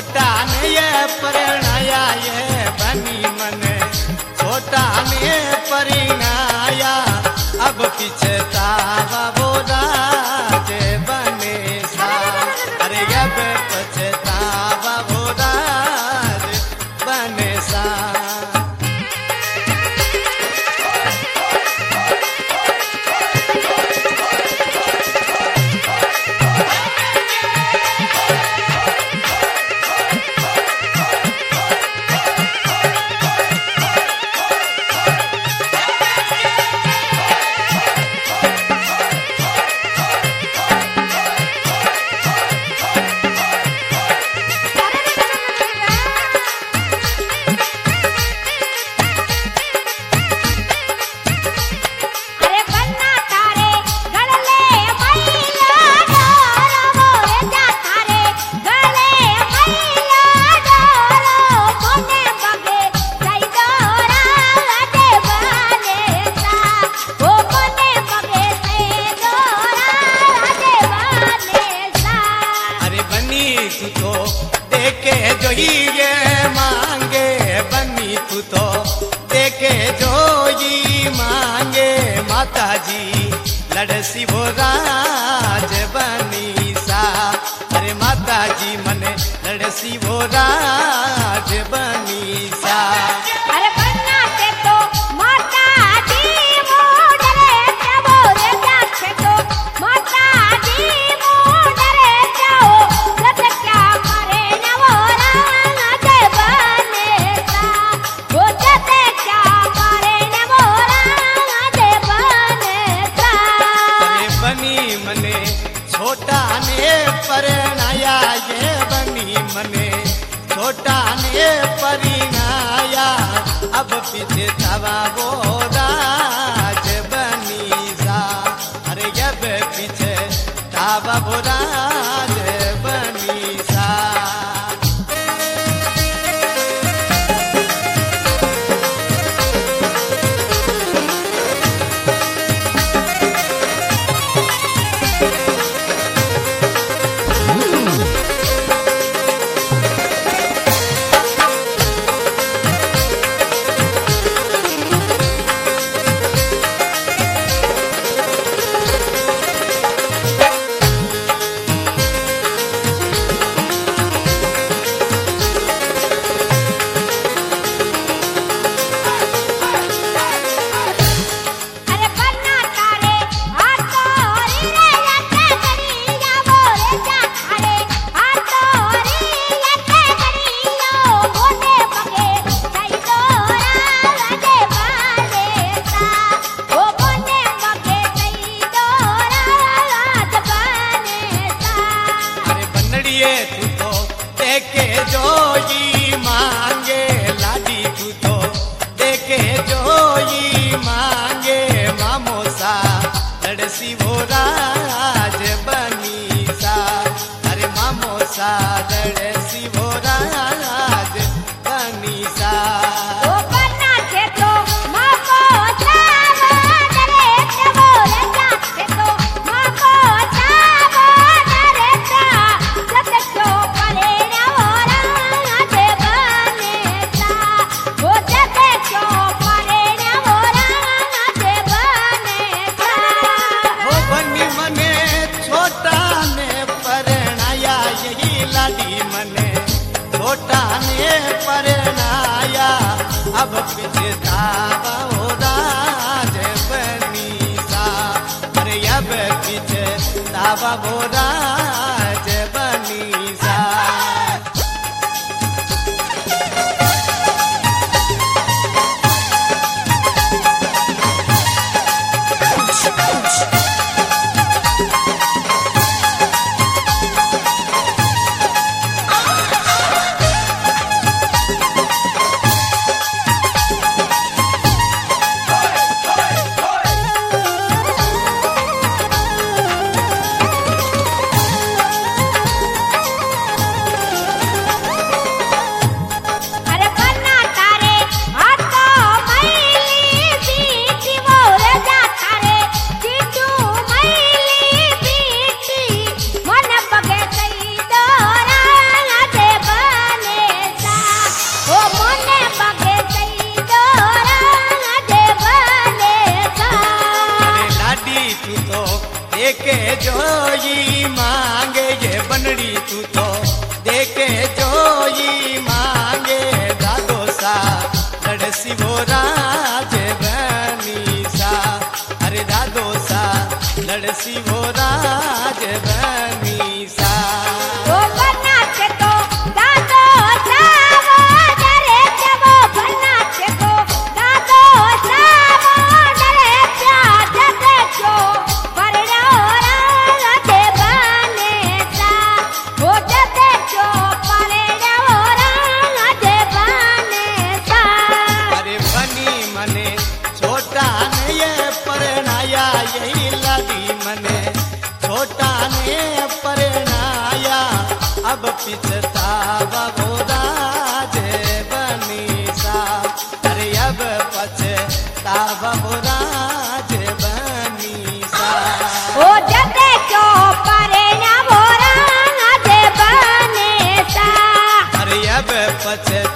छोटा ने ये परिणाया ये बनी मने छोटा ने परिणाया अब पछतावा वो राज बने सा अरे अब पछतावा वो राज बने सा ये मांगे बनी तू तो देखे जो ये मांगे माता जी लड़सी वो राज बनी सा अरे माता जी मने लड़सी वो राज बनी सा अरे बनना से तो माता जी वो डरे जाओ रे जाके तो माता जी वो डरे जाओ जब क्या करे न वो राज बने सा वो जब क्या करे न वो राज बने सा अरे बनी मने छोटा ने परिणाया ये बनी मने छोटा ने परिणाया अब पीछे तवा वो राज बनी सा अरे अब पीछे तवा वो राज बनी सा अरे बनना तारे हाथोरी रे लटे करिया वो रे जा थारे हाथोरी लटे करियो मोने पगे जाई तोरा राजे बाले सा ओ मोने पगे जाई तोरा राज बने सा अरे बनड़िए तू तो देखे जो ये मांगे लाडी तू तो देखे जो ये मांगे मामो सा लड़सी वो राज बनी सा अरे मामो सा लड़सी वो राज बनी सा ओ बनना से तो माको चावो डरे जाओ रे जाके तो माको चावो डरे जा जब क्यों करे न वो राज बने सा वो जब क्यों करे न वो राज बने सा वो बनी मने छोटा ने परिणाया यही लाडी मने छोटा ने परिणाया अब पछतावा हो राज बनी सा अरे अब पछतावा हो राज बनी सा पिछतावा राजे बनीसा अरे अब पछतावा राजे बनीसा ओ जते क्यों परे ना बोरा जे बने सा अरे अब पछ